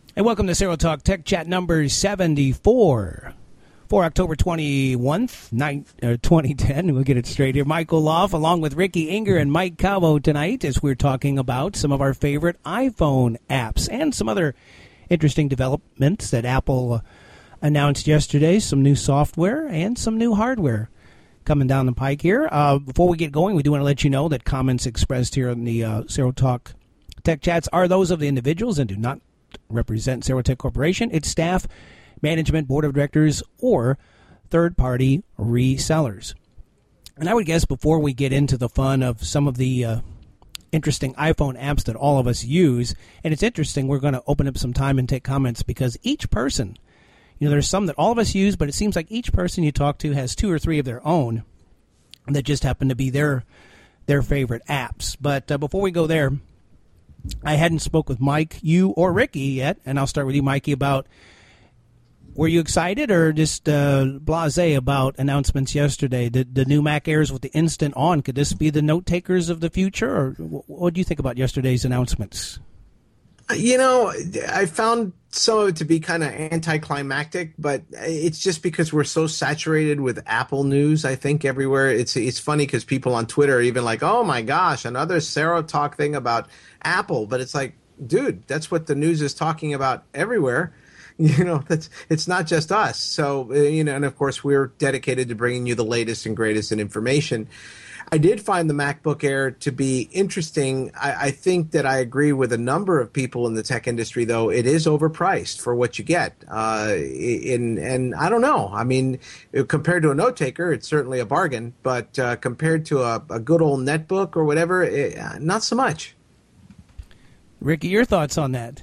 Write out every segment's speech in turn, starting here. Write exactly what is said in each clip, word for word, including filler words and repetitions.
And welcome to Zero Talk Tech Chat number seventy-four for October twenty-first, twenty ten. We'll get it straight here. Michael Loff along with Ricky Inger and Mike Calvo tonight as we're talking about some of our favorite iPhone apps and some other interesting developments that Apple uh, announced yesterday, some new software and some new hardware coming down the pike here. Uh, before we get going, we do want to let you know that comments expressed here in the uh, Zero Talk Tech Chats are those of the individuals and do not represent Zerotech Corporation, its staff, management, board of directors, or third-party resellers. And I would guess before we get into the fun of some of the uh, interesting iPhone apps that all of us use, and it's interesting, we're going to open up some time and take comments because each person, you know, there's some that all of us use, but it seems like each person you talk to has two or three of their own that just happen to be their their favorite apps. But uh, before we go there, I hadn't spoke with Mike, you, or Ricky yet, and I'll start with you, Mikey, about were you excited or just uh, blasé about announcements yesterday? The, the new Mac Airs with the Instant On, could this be the note takers of the future, or what do you think about yesterday's announcements? You know, I found some of it to be kind of anticlimactic, but it's just because we're so saturated with Apple news, I think, everywhere. It's it's funny because people on Twitter are even like, oh, my gosh, another Zero Talk thing about Apple. But it's like, dude, that's what the news is talking about everywhere. You know, that's it's not just us. So, you know, and of course, we're dedicated to bringing you the latest and greatest in information. I did find the MacBook Air to be interesting. I, I think that I agree with a number of people in the tech industry, though. It is overpriced for what you get. Uh, in, and I don't know. I mean, compared to a note taker, it's certainly a bargain. But uh, compared to a, a good old netbook or whatever, it, not so much. Ricky, your thoughts on that?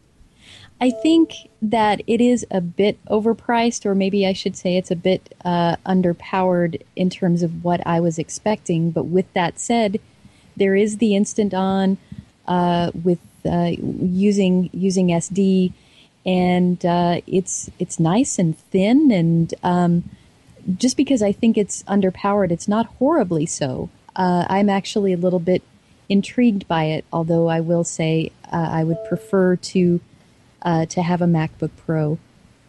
I think that it is a bit overpriced, or maybe I should say it's a bit uh, underpowered in terms of what I was expecting. But with that said, there is the Instant On uh, with uh, using using S D, and uh, it's it's nice and thin. And um, just because I think it's underpowered, it's not horribly so. Uh, I'm actually a little bit intrigued by it, although I will say uh, I would prefer to. Uh, to have a MacBook Pro.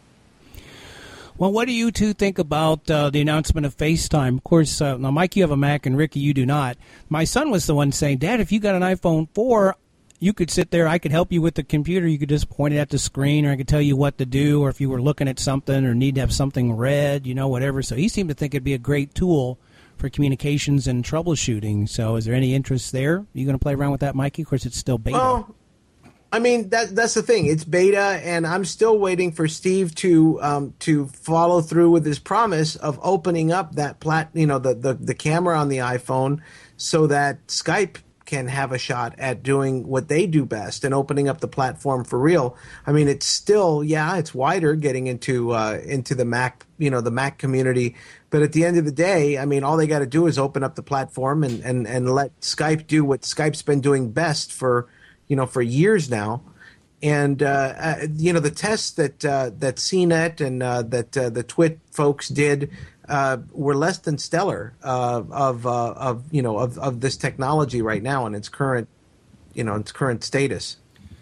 Well, what do you two think about uh, the announcement of FaceTime? Of course, uh, now, Mike, you have a Mac, and Ricky, you do not. My son was the one saying, Dad, if you got an iPhone four, you could sit there, I could help you with the computer. You could just point it at the screen, or I could tell you what to do, or if you were looking at something or need to have something read, you know, whatever. So he seemed to think it'd be a great tool for communications and troubleshooting. So is there any interest there? Are you going to play around with that, Mikey? Of course, it's still beta. Well, I mean, that that's the thing. It's beta, and I'm still waiting for Steve to um, to follow through with his promise of opening up that plat, you know, the, the, the camera on the iPhone so that Skype can have a shot at doing what they do best and opening up the platform for real. I mean, it's still, yeah, it's wider getting into uh, into the Mac, you know, the Mac community. But at the end of the day, I mean, all they got to do is open up the platform and, and, and let Skype do what Skype's been doing best for, you know, for years now. And, uh, uh, you know, the tests that uh, that C net and uh, that uh, the Twit folks did uh, were less than stellar uh, of, uh, of, you know, of, of this technology right now in its current, you know, its current status.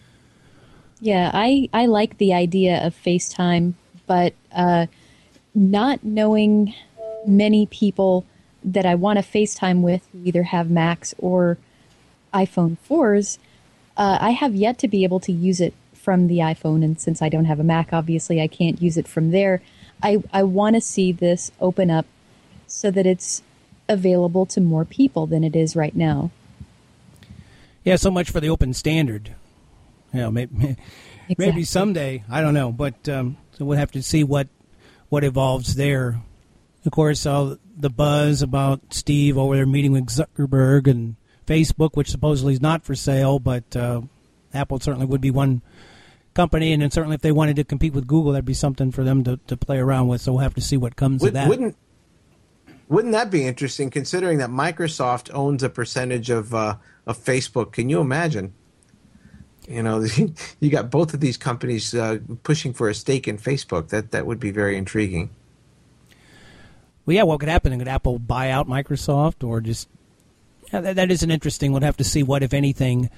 Yeah, I, I like the idea of FaceTime, but uh, not knowing many people that I want to FaceTime with who either have Macs or iPhone fours, Uh, I have yet to be able to use it from the iPhone, and since I don't have a Mac, obviously I can't use it from there. I, I want to see this open up so that it's available to more people than it is right now. Yeah, so much for the open standard. You know, maybe, exactly. maybe someday, I don't know, but um, so we'll have to see what what evolves there. Of course, all the buzz about Steve over there meeting with Zuckerberg and Facebook, which supposedly is not for sale, but uh, Apple certainly would be one company, and then certainly if they wanted to compete with Google, that'd be something for them to, to play around with, so we'll have to see what comes Would, of that. Wouldn't, wouldn't that be interesting, considering that Microsoft owns a percentage of, uh, of Facebook? Can you imagine? You know, you got both of these companies uh, pushing for a stake in Facebook. That, that would be very intriguing. Well, yeah, what could happen? Could Apple buy out Microsoft or just... Yeah, that, that isn't interesting. We'll have to see what, if anything,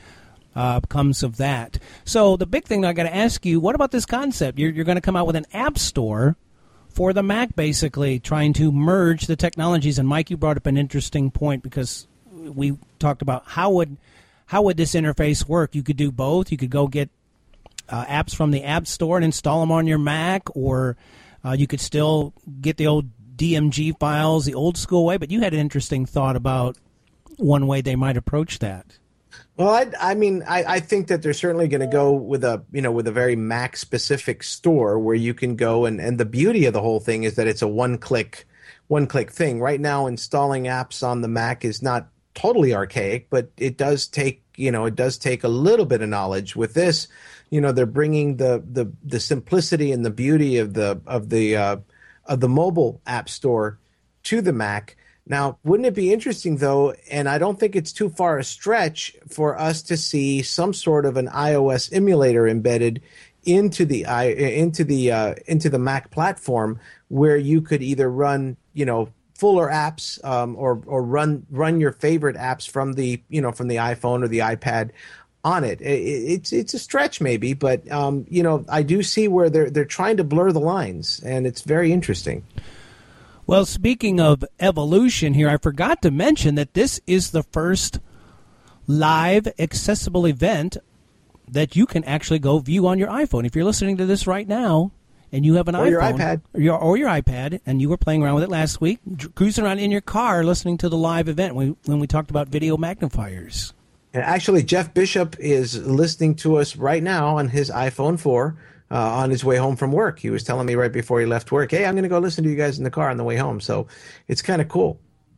uh, comes of that. So the big thing I got to ask you, what about this concept? You're, you're going to come out with an app store for the Mac, basically trying to merge the technologies. And Mike, you brought up an interesting point because we talked about how would how would this interface work. You could do both. You could go get uh, apps from the App Store and install them on your Mac, or uh, you could still get the old D M G files the old school way. But you had an interesting thought about one way they might approach that. Well, I, I mean, I, I think that they're certainly going to go with a, you know, with a very Mac specific store where you can go and, and the beauty of the whole thing is that it's a one click, one click thing. Right now, installing apps on the Mac is not totally archaic, but it does take, you know, it does take a little bit of knowledge. With this, you know, they're bringing the the the simplicity and the beauty of the of the uh, of the mobile app store to the Mac. Now, wouldn't it be interesting, though, and I don't think it's too far a stretch for us to see some sort of an iOS emulator embedded into the i into the uh, into the Mac platform, where you could either run, you know, fuller apps um, or or run run your favorite apps from the you know from the iPhone or the iPad on it. it it's it's a stretch maybe, but um, you know, I do see where they're they're trying to blur the lines, and it's very interesting. Well, speaking of evolution here, I forgot to mention that this is the first live accessible event that you can actually go view on your iPhone. If you're listening to this right now and you have an or iPhone your iPad. Or your, or your iPad and you were playing around with it last week, cruising around in your car listening to the live event when, when we talked about video magnifiers. And actually, Jeff Bishop is listening to us right now on his iPhone four. Uh, on his way home from work. He was telling me right before he left work, hey, I'm going to go listen to you guys in the car on the way home. So it's kind of cool.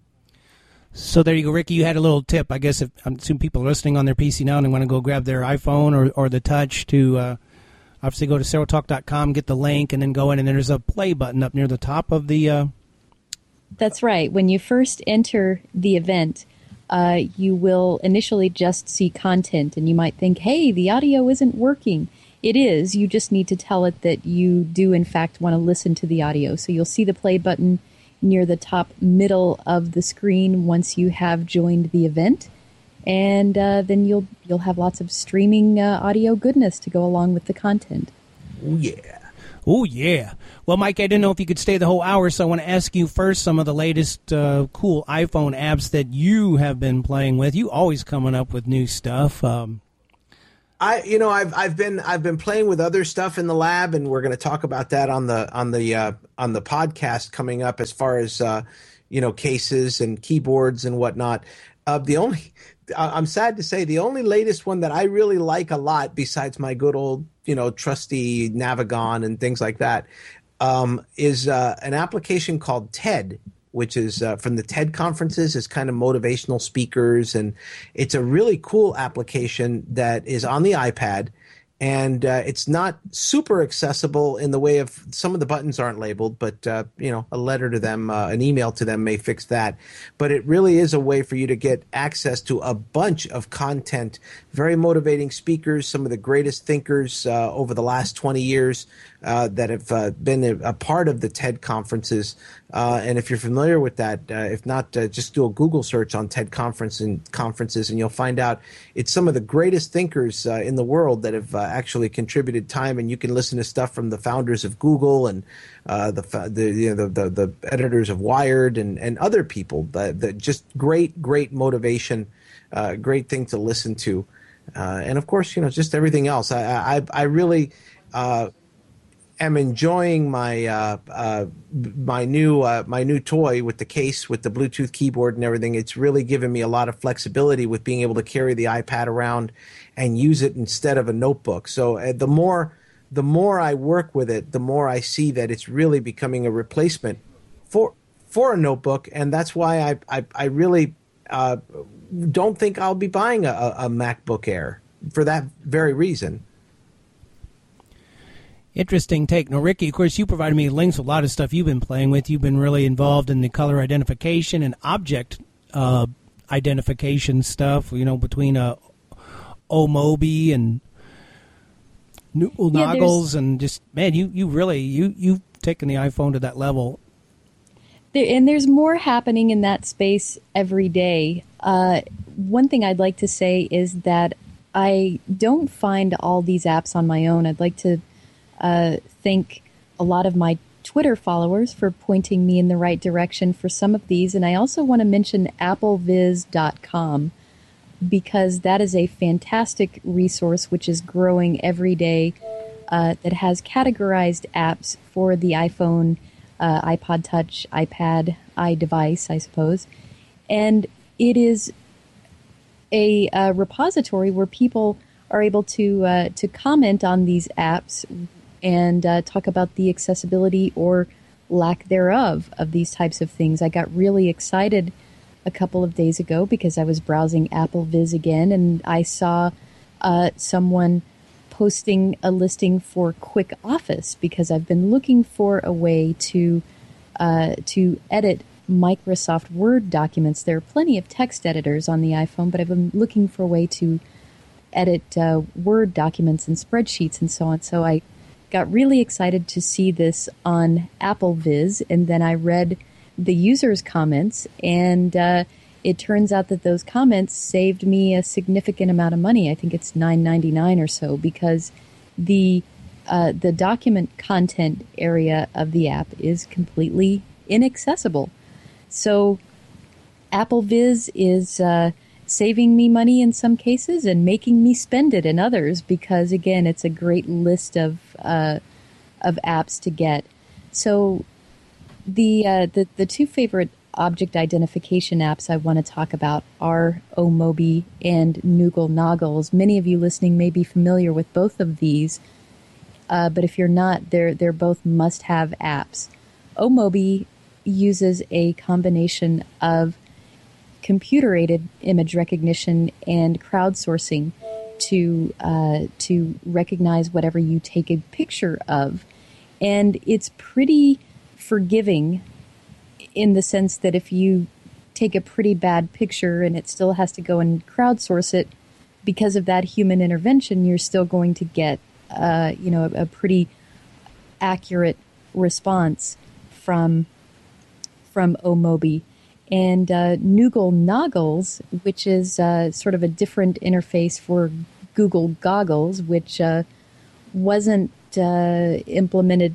So there you go, Ricky. You had a little tip. I guess if I'm assuming people are listening on their P C now and they want to go grab their iPhone or, or the Touch to uh, obviously go to Serotalk dot com, get the link, and then go in, and there's a play button up near the top of the... Uh... That's right. When you first enter the event, uh, you will initially just see content, and you might think, hey, the audio isn't working. It is. You just need to tell it that you do, in fact, want to listen to the audio. So you'll see the play button near the top middle of the screen once you have joined the event. And uh, then you'll you'll have lots of streaming uh, audio goodness to go along with the content. Oh, yeah. Oh, yeah. Well, Mike, I didn't know if you could stay the whole hour, so I want to ask you first some of the latest uh, cool iPhone apps that you have been playing with. You always coming up with new stuff. Um I, you know, I've I've been I've been playing with other stuff in the lab, and we're going to talk about that on the on the uh, on the podcast coming up, as far as uh, you know, cases and keyboards and whatnot. Uh, the only I'm sad to say the only latest one that I really like a lot, besides my good old you know trusty Navigon and things like that, um, is uh, an application called TED, which is uh, from the TED conferences. It's kind of motivational speakers, and it's a really cool application that is on the iPad, and uh, it's not super accessible in the way of some of the buttons aren't labeled, but uh, you know, a letter to them, uh, an email to them may fix that. But it really is a way for you to get access to a bunch of content, very motivating speakers, some of the greatest thinkers uh, over the last twenty years uh, that have uh, been a, a part of the TED conferences. Uh, and if you're familiar with that, uh, if not, uh, just do a Google search on TED conference and conferences, and you'll find out it's some of the greatest thinkers uh, in the world that have uh, actually contributed time. And you can listen to stuff from the founders of Google and uh, the, the you know the, the the editors of Wired and and other people. That, that just great great motivation, uh, great thing to listen to, uh, and of course, you know, just everything else. I I, I really. Uh, am enjoying my uh, uh, my new uh, my new toy with the case, with the Bluetooth keyboard and everything. It's really given me a lot of flexibility with being able to carry the iPad around and use it instead of a notebook. So uh, the more the more I work with it, the more I see that it's really becoming a replacement for for a notebook, and that's why I I, I really uh, don't think I'll be buying a, a MacBook Air for that very reason. Interesting take. Now, Ricky, of course, you provided me links with a lot of stuff you've been playing with. You've been really involved in the color identification and object uh, identification stuff, you know, between uh, Omobi and Noodle yeah, Noggles, and just, man, you, you really, you, you've taken the iPhone to that level. There, and there's more happening in that space every day. Uh, one thing I'd like to say is that I don't find all these apps on my own. I'd like to uh, thank a lot of my Twitter followers for pointing me in the right direction for some of these. And I also want to mention apple viz dot com, because that is a fantastic resource which is growing every day, uh, that has categorized apps for the iPhone, uh, iPod Touch, iPad, iDevice, I suppose. And it is a, a repository where people are able to uh, to comment on these apps and uh, talk about the accessibility or lack thereof of these types of things. I got really excited a couple of days ago because I was browsing AppleViz again, and I saw uh, someone posting a listing for Quick Office, because I've been looking for a way to uh, to edit Microsoft Word documents. There are plenty of text editors on the iPhone, but I've been looking for a way to edit uh, Word documents and spreadsheets and so on. So I got really excited to see this on AppleViz, and then I read the users' comments, and uh, it turns out that those comments saved me a significant amount of money. I think it's nine ninety-nine or so, because the uh, the document content area of the app is completely inaccessible. So AppleViz is uh, saving me money in some cases and making me spend it in others, because again, it's a great list of uh, of apps to get. So the, uh, the the two favorite object identification apps I want to talk about are Omobi and Noogle Noggles. Many of you listening may be familiar with both of these, uh, but if you're not, they're they're both must-have apps. Omobi uses a combination of computer-aided image recognition and crowdsourcing to uh, to recognize whatever you take a picture of, and it's pretty forgiving in the sense that if you take a pretty bad picture and it still has to go and crowdsource it, because of that human intervention, you're still going to get uh, you know a, a pretty accurate response from from Omobi. And uh, Noogle Noggles, which is uh, sort of a different interface for Google Goggles, which uh, wasn't uh, implemented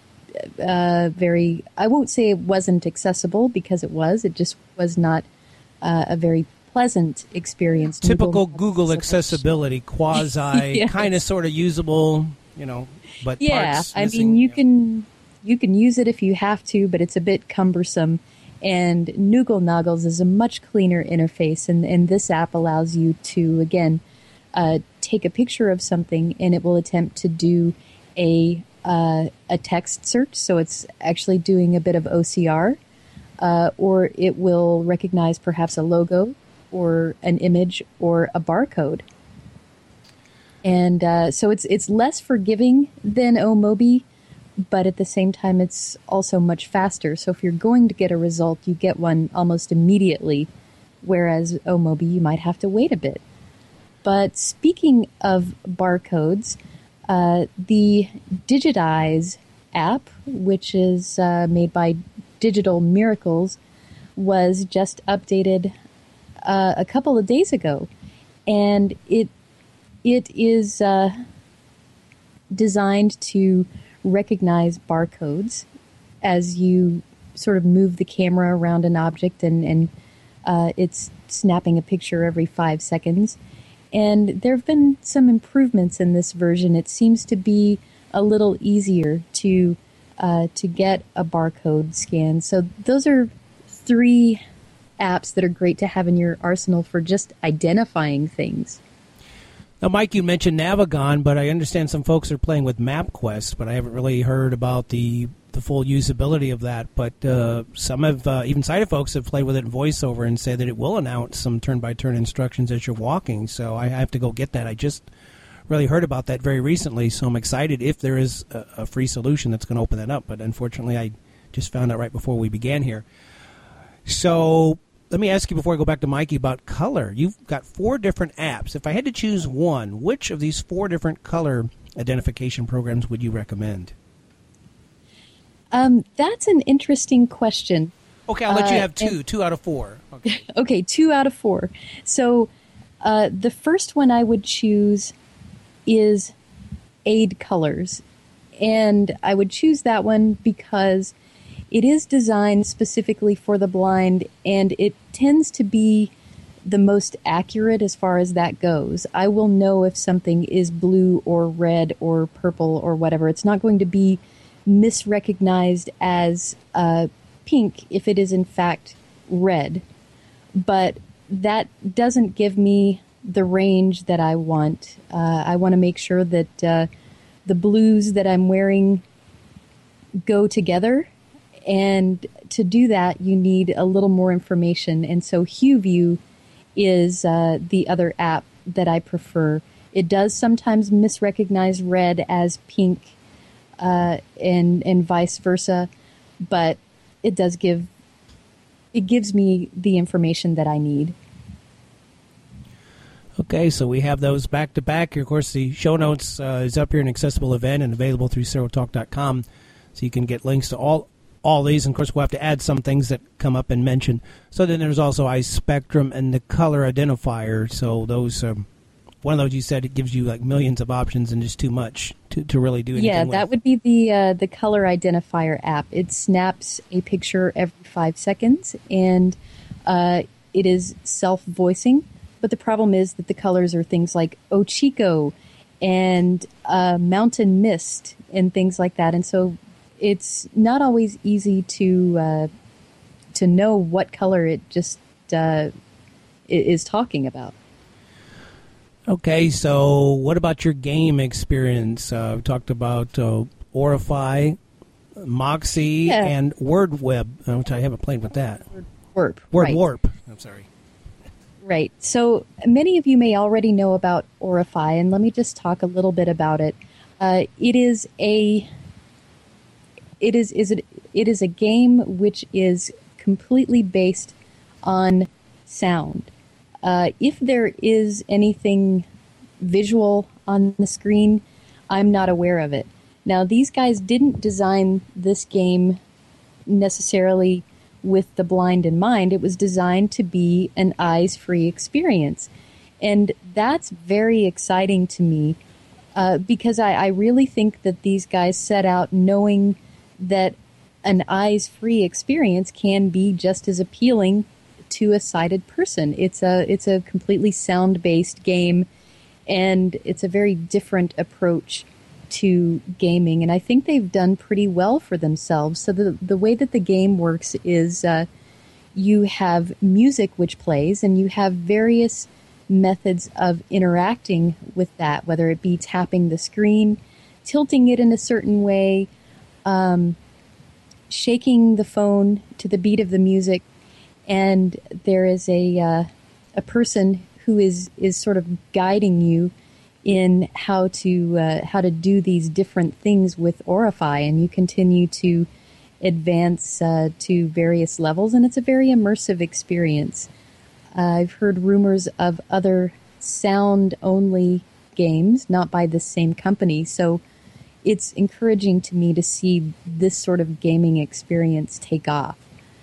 uh, very, I won't say it wasn't accessible, because it was. It just was not uh, a very pleasant experience. Typical Noogle Google accessibility, quasi, yes. kind of sort of usable, you know, but yeah, parts I missing, mean, you yeah. can you can use it if you have to, but it's a bit cumbersome. And Noogle Noggles is a much cleaner interface, and, and this app allows you to, again, uh, take a picture of something, and it will attempt to do a uh, a text search, so it's actually doing a bit of O C R, uh, or it will recognize perhaps a logo, or an image, or a barcode. And uh, so it's it's less forgiving than Omobi, but at the same time, it's also much faster. So if you're going to get a result, you get one almost immediately, whereas Omobi, you might have to wait a bit. But speaking of barcodes, uh, the Digitize app, which is uh, made by Digital Miracles, was just updated uh, a couple of days ago. And it it is uh, designed to recognize barcodes as you sort of move the camera around an object, and, and uh, it's snapping a picture every five seconds. And there have been some improvements in this version. It seems to be a little easier to uh, to get a barcode scan. So those are three apps that are great to have in your arsenal for just identifying things. Now, Mike, you mentioned Navigon, but I understand some folks are playing with MapQuest, but I haven't really heard about the the full usability of that. But uh, some have, uh, even sighted folks have played with it in VoiceOver and say that it will announce some turn-by-turn instructions as you're walking. So I have to go get that. I just really heard about that very recently, so I'm excited if there is a, a free solution that's going to open that up. But unfortunately, I just found out right before we began here. So let me ask you before I go back to Mikey about color. You've got four different apps. If I had to choose one, which of these four different color identification programs would you recommend? Um, that's an interesting question. Okay, I'll let uh, you have two. and, two out of four. Okay. okay, two out of four. So Uh, the first one I would choose is Aid Colors. And I would choose that one because it is designed specifically for the blind, and it tends to be the most accurate as far as that goes. I will know if something is blue or red or purple or whatever. It's not going to be misrecognized as uh, pink if it is in fact red. But that doesn't give me the range that I want. Uh, I want to make sure that uh, the blues that I'm wearing go together. And to do that, you need a little more information. And so HueView is uh, the other app that I prefer. It does sometimes misrecognize red as pink uh, and and vice versa, but it does give it gives me the information that I need. Okay, so we have those back to back. Of course, the show notes uh, is up here in Accessible Event and available through Serotalk dot com, so you can get links to all all these. And of course, we'll have to add some things that come up and mention. So then there's also iSpectrum and the color identifier. So those, um, one of those you said it gives you like millions of options and just too much to, to really do anything Yeah, with. that would be the uh, the color identifier app. It snaps a picture every five seconds, and uh, it is self-voicing. But the problem is that the colors are things like Ochiko and uh, Mountain Mist and things like that. And so it's not always easy to uh, to know what color it just uh, is talking about. Okay, so what about your game experience? Uh, we talked about uh, Orify, Moxie, Yeah. and WordWeb, which I haven't played with that. Warp. Word right. Warp. I'm sorry. Right. So many of you may already know about Orify, and let me just talk a little bit about it. Uh, it is a it is is it it is a game which is completely based on sound. Uh, if there is anything visual on the screen, I'm not aware of it. Now, these guys didn't design this game necessarily with the blind in mind. It was designed to be an eyes-free experience. And that's very exciting to me uh, because I, I really think that these guys set out knowing that an eyes-free experience can be just as appealing to a sighted person. It's a it's a completely sound-based game, and it's a very different approach to gaming, and I think they've done pretty well for themselves. So the the way that the game works is uh, you have music which plays, and you have various methods of interacting with that, whether it be tapping the screen, tilting it in a certain way, um, shaking the phone to the beat of the music, and there is a uh, a person who is is sort of guiding you in how to uh, how to do these different things with Orify, and you continue to advance uh, to various levels, and it's a very immersive experience. Uh, I've heard rumors of other sound-only games, not by the same company, so it's encouraging to me to see this sort of gaming experience take off.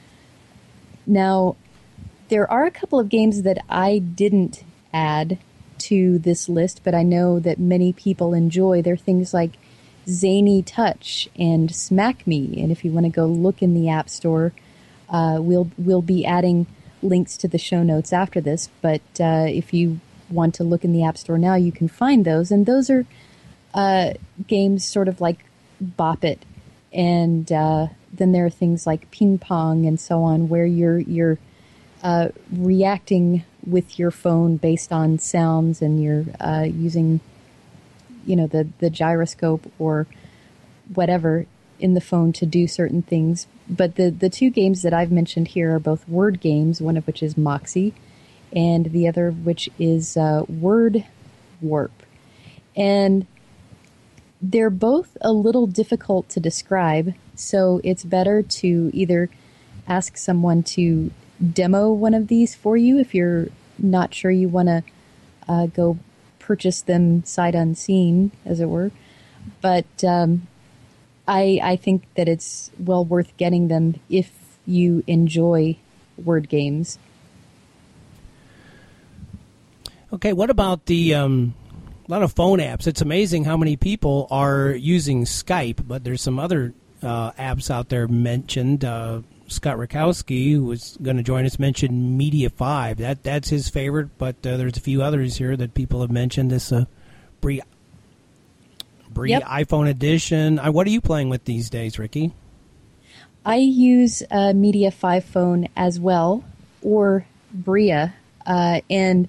Now, there are a couple of games that I didn't add to this list, but I know that many people enjoy. They're things like Zany Touch and Smack Me, and if you want to go look in the App Store, uh, we'll we'll be adding links to the show notes after this, but uh, if you want to look in the App Store now, you can find those, and those are uh, games sort of like Bop It, and uh, then there are things like Ping Pong and so on, where you're you're uh, reacting with your phone based on sounds, and you're uh, using, you know, the, the gyroscope or whatever in the phone to do certain things. But the, the two games that I've mentioned here are both word games, one of which is Moxie, and the other of which is uh, Word Warp. And they're both a little difficult to describe, so it's better to either ask someone to demo one of these for you if you're not sure you want to uh, go purchase them sight unseen, as it were. But um, I, I think that it's well worth getting them if you enjoy word games. Okay, what about the um, a lot of phone apps? It's amazing how many people are using Skype, but there's some other uh, apps out there mentioned. Uh, Scott Rakowski, who was going to join us, mentioned Media five. That that's his favorite, but uh, there's a few others here that people have mentioned. This uh, Bree, Bree Yep. iPhone edition. Uh, what are you playing with these days, Ricky? I use uh, Media five phone as well, or Bria. Uh, and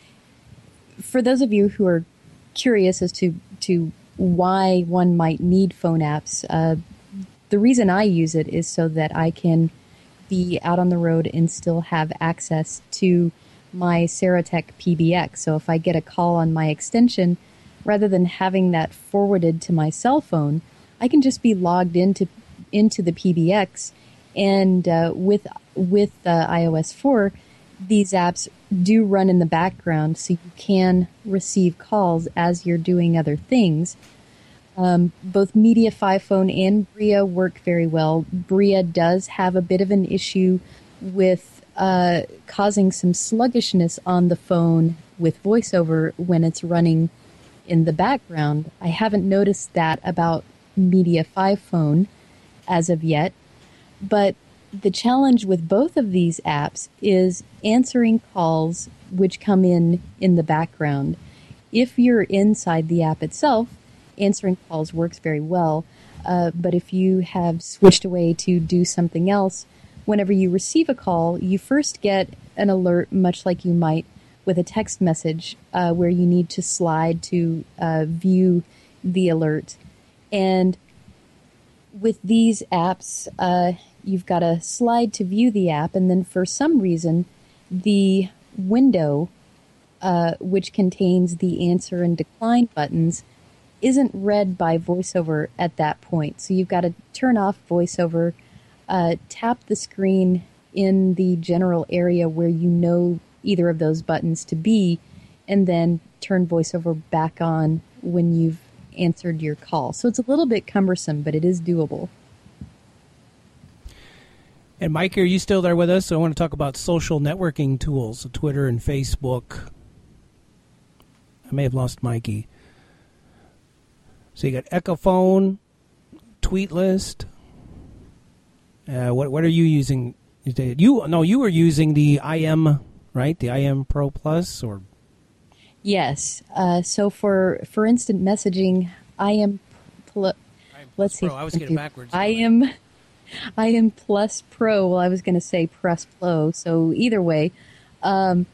for those of you who are curious as to, to why one might need phone apps, uh, the reason I use it is so that I can be out on the road and still have access to my Ceratec P B X. So if I get a call on my extension, rather than having that forwarded to my cell phone, I can just be logged into into the P B X. And uh, with with uh, i O S four, these apps do run in the background, so you can receive calls as you're doing other things. Um, both Media five phone and Bria work very well. Bria does have a bit of an issue with uh, causing some sluggishness on the phone with VoiceOver when it's running in the background. I haven't noticed that about Media five phone as of yet, but the challenge with both of these apps is answering calls which come in in the background. If you're inside the app itself, answering calls works very well, uh, but if you have switched away to do something else, whenever you receive a call, you first get an alert, much like you might with a text message, uh, where you need to slide to uh, view the alert. And with these apps, uh, you've got to slide to view the app, and then for some reason, the window, uh, which contains the answer and decline buttons, isn't read by VoiceOver at that point. So you've got to turn off VoiceOver, uh, tap the screen in the general area where you know either of those buttons to be, and then turn VoiceOver back on when you've answered your call. So it's a little bit cumbersome, but it is doable. And Mike, are you still there with us? So I want to talk about social networking tools, so Twitter and Facebook. I may have lost Mikey. So you got Echophone, Tweetlist. Uh, what what are you using? You no, you were using the I M, right? The I M Pro Plus, or yes. Uh, so for for instant messaging, I M Plus. Let's see. Pro. I was getting backwards. I am I M Plus Pro. Well, I was going to say Plus Pro. So either way, um,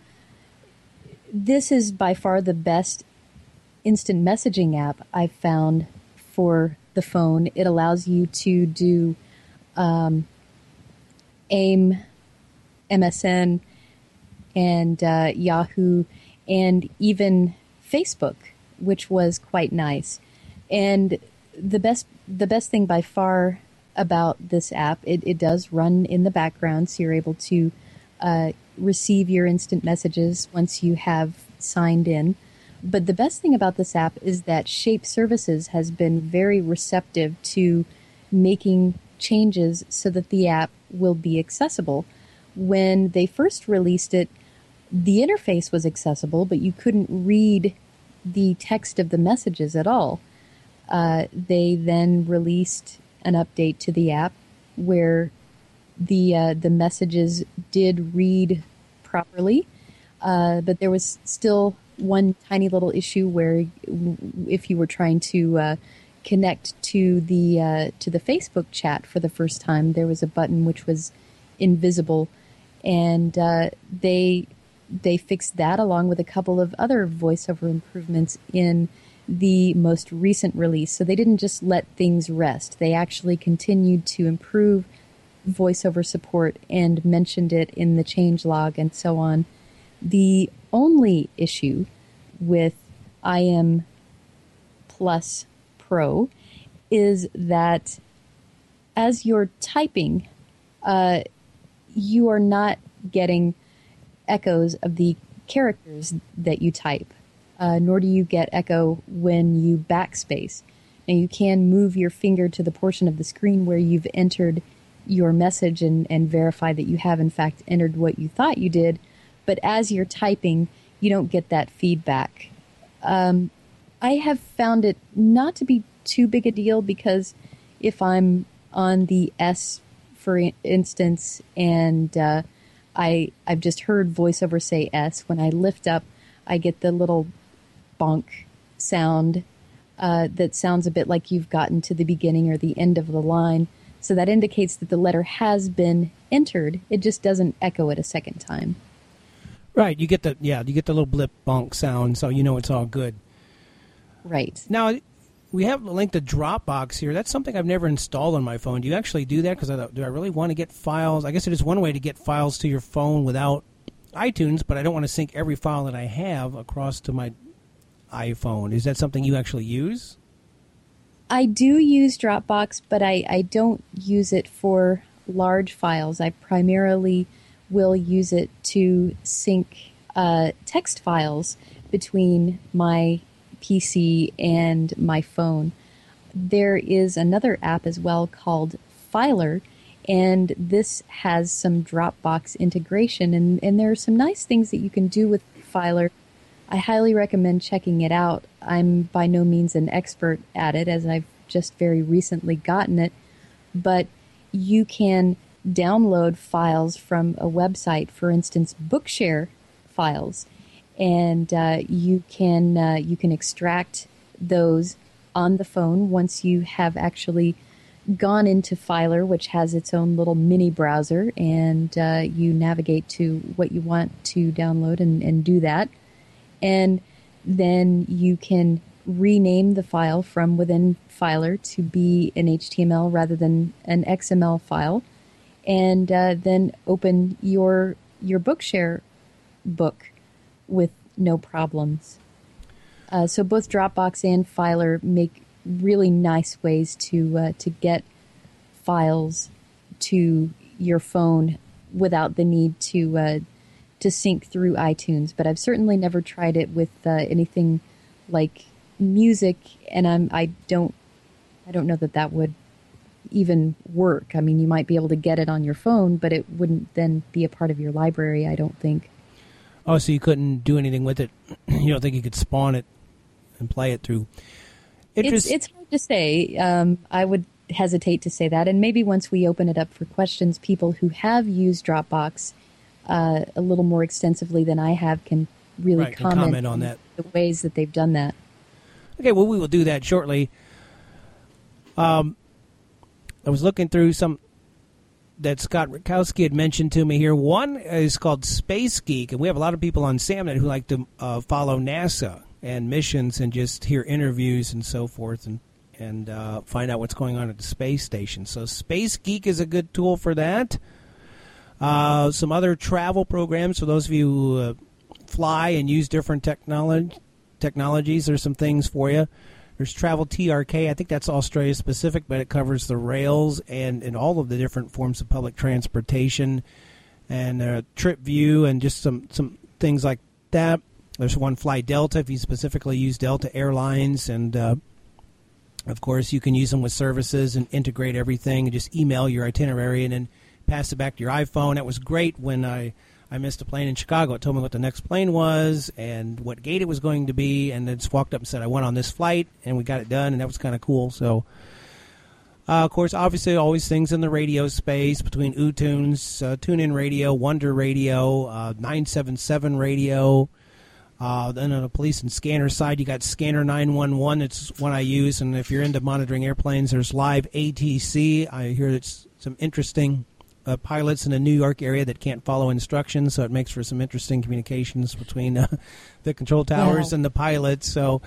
this is by far the best instant messaging app I've found for the phone. It allows you to do um, AIM, M S N, and uh, Yahoo, and even Facebook, which was quite nice. And the best the best thing by far about this app, it, it does run in the background, so you're able to uh, receive your instant messages once you have signed in. But the best thing about this app is that Shape Services has been very receptive to making changes so that the app will be accessible. When they first released it, the interface was accessible, but you couldn't read the text of the messages at all. Uh, they then released an update to the app where the uh, the messages did read properly, uh, but there was still one tiny little issue where if you were trying to uh, connect to the uh, to the Facebook chat for the first time, there was a button which was invisible, and uh, they they fixed that along with a couple of other VoiceOver improvements in the most recent release. So they didn't just let things rest. They actually continued to improve VoiceOver support and mentioned it in the changelog and so on. The only issue with I M Plus Pro is that as you're typing, uh, you are not getting echoes of the characters that you type, uh, nor do you get echo when you backspace. Now, you can move your finger to the portion of the screen where you've entered your message and, and verify that you have, in fact, entered what you thought you did. But as you're typing, you don't get that feedback. Um, I have found it not to be too big a deal because if I'm on the S, for instance, and uh, I, I've just heard VoiceOver say S, when I lift up, I get the little bonk sound uh, that sounds a bit like you've gotten to the beginning or the end of the line. So that indicates that the letter has been entered. It just doesn't echo it a second time. Right. You get the yeah, you get the little blip bonk sound, so you know it's all good. Right. Now, we have a link to Dropbox here. That's something I've never installed on my phone. Do you actually do that? Because I do I really want to get files? I guess it is one way to get files to your phone without iTunes, but I don't want to sync every file that I have across to my iPhone. Is that something you actually use? I do use Dropbox, but I, I don't use it for large files. I primarily will use it to sync uh, text files between my P C and my phone. There is another app as well called Filer, and this has some Dropbox integration, and, and there are some nice things that you can do with Filer. I highly recommend checking it out. I'm by no means an expert at it, as I've just very recently gotten it, but you can download files from a website, for instance, Bookshare files, and uh, you can uh, you can extract those on the phone once you have actually gone into Filer, which has its own little mini browser, and uh, you navigate to what you want to download and, and do that. And then you can rename the file from within Filer to be an H T M L rather than an X M L file, and uh, then open your your Bookshare book with no problems. Uh, so both Dropbox and Filer make really nice ways to uh, to get files to your phone without the need to uh, to sync through iTunes. But I've certainly never tried it with uh, anything like music, and I'm I don't I don't know that that would even work. I mean, you might be able to get it on your phone, but it wouldn't then be a part of your library, I don't think. Oh, so you couldn't do anything with it? You don't think you could spawn it and play it through? It's, it's hard to say. Um, I would hesitate to say that. And maybe once we open it up for questions, people who have used Dropbox uh, a little more extensively than I have can really right, comment, can comment on that. The ways that they've done that. Okay, well, we will do that shortly. Um, I was looking through some that Scott Rukowski had mentioned to me here. One is called Space Geek, and we have a lot of people on SamNet who like to uh, follow NASA and missions and just hear interviews and so forth and, and uh, find out what's going on at the space station. So Space Geek is a good tool for that. Uh, some other travel programs for those of you who uh, fly and use different technology, technologies. There's some things for you. There's Travel T R K. I think that's Australia specific, but it covers the rails and, and all of the different forms of public transportation, and uh, Trip View and just some, some things like that. There's one Fly Delta if you specifically use Delta Airlines, and uh, of course you can use them with services and integrate everything and just email your itinerary and then pass it back to your iPhone. That was great when I, I missed a plane in Chicago. It told me what the next plane was and what gate it was going to be, and then just walked up and said I went on this flight, and we got it done, and that was kind of cool. So, uh, of course, obviously always things in the radio space between uTunes, uh, TuneIn Radio, Wonder Radio, uh, nine seven seven Radio. Uh, then on the police and scanner side, you got Scanner nine one one. It's one I use, and if you're into monitoring airplanes, there's Live A T C. I hear it's some interesting Uh, pilots in the New York area that can't follow instructions, so it makes for some interesting communications between uh, the control towers yeah. and the pilots. So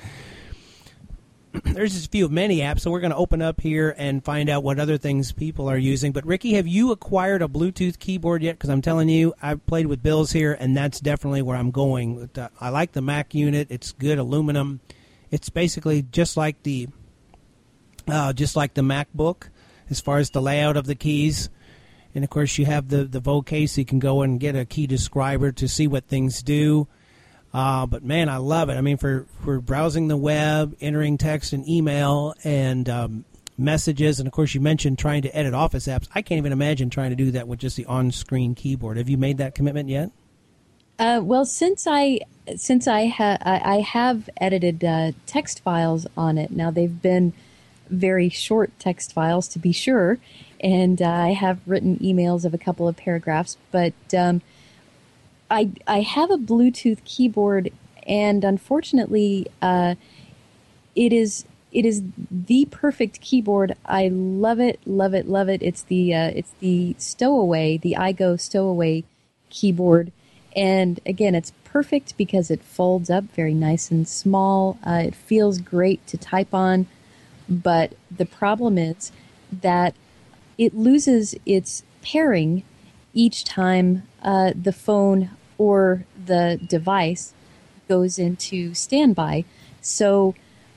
there's just a few of many apps, so we're going to open up here and find out what other things people are using. But, Ricky, have you acquired a Bluetooth keyboard yet? Because I'm telling you, I've played with Bill's here, and that's definitely where I'm going. I like the Mac unit. It's good aluminum. It's basically just like the uh, just like the MacBook as far as the layout of the keys. And, of course, you have the, the Voc, so you can go and get a key describer to see what things do. Uh, but, man, I love it. I mean, for, for browsing the web, entering text and email, and um, messages. And, of course, you mentioned trying to edit Office apps. I can't even imagine trying to do that with just the on-screen keyboard. Have you made that commitment yet? Uh, well, since I since I, ha- I I have edited uh, text files on it. Now they've been very short text files, to be sure, and uh, I have written emails of a couple of paragraphs. But um, I I have a Bluetooth keyboard, and unfortunately, uh, it is it is the perfect keyboard. I love it, love it, love it. It's the uh, it's the Stowaway, the iGo Stowaway keyboard. And again, it's perfect because it folds up very nice and small. Uh, it feels great to type on, but the problem is that it loses its pairing each time uh, the phone or the device goes into standby. So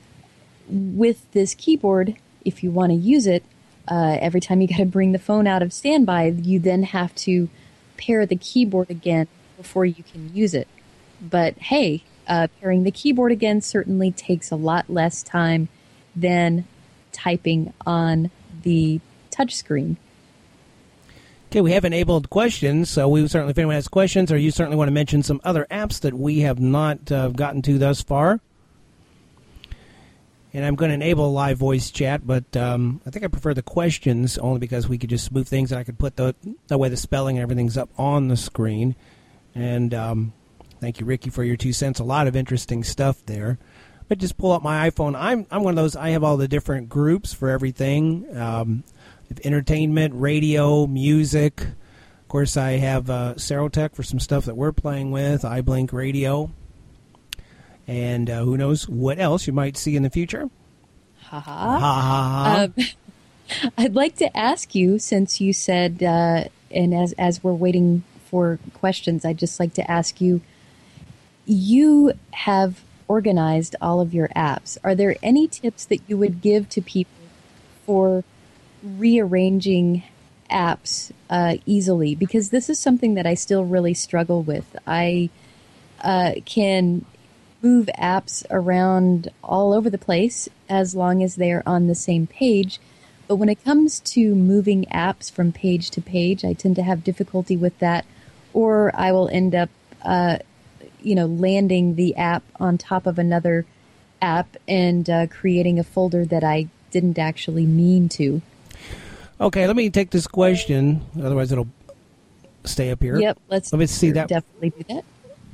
with this keyboard, if you want to use it, uh, every time you got to bring the phone out of standby, you then have to pair the keyboard again before you can use it. But hey, uh, pairing the keyboard again certainly takes a lot less time than typing on the touchscreen. Okay, we have enabled questions, so we certainly, if anyone has questions, or you certainly want to mention some other apps that we have not uh, gotten to thus far. And I'm going to enable live voice chat, but um, I think I prefer the questions only because we could just smooth things, and I could put the, that way the spelling and everything's up on the screen. And um, thank you, Ricky, for your two cents. A lot of interesting stuff there. But just pull up my iPhone. I'm I'm one of those, I have all the different groups for everything. Um, entertainment, radio, music. Of course, I have uh, Serotech for some stuff that we're playing with, iBlink Radio. And uh, who knows what else you might see in the future. Ha ha. Ha ha. Um, I'd like to ask you, since you said, uh, and as as we're waiting for questions, I'd just like to ask you, you have organized all of your apps. Are there any tips that you would give to people for rearranging apps uh, easily? Because this is something that I still really struggle with. I uh, can move apps around all over the place as long as they are on the same page. But when it comes to moving apps from page to page, I tend to have difficulty with that. Or I will end up, uh, you know, landing the app on top of another app and uh, creating a folder that I didn't actually mean to. Okay, let me take this question. Otherwise, it'll stay up here. Yep, let's let me see that. Definitely do that.